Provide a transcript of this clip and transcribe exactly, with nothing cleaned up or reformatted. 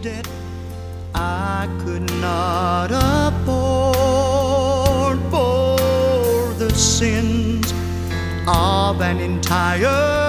debt I could not afford for the sins of an entire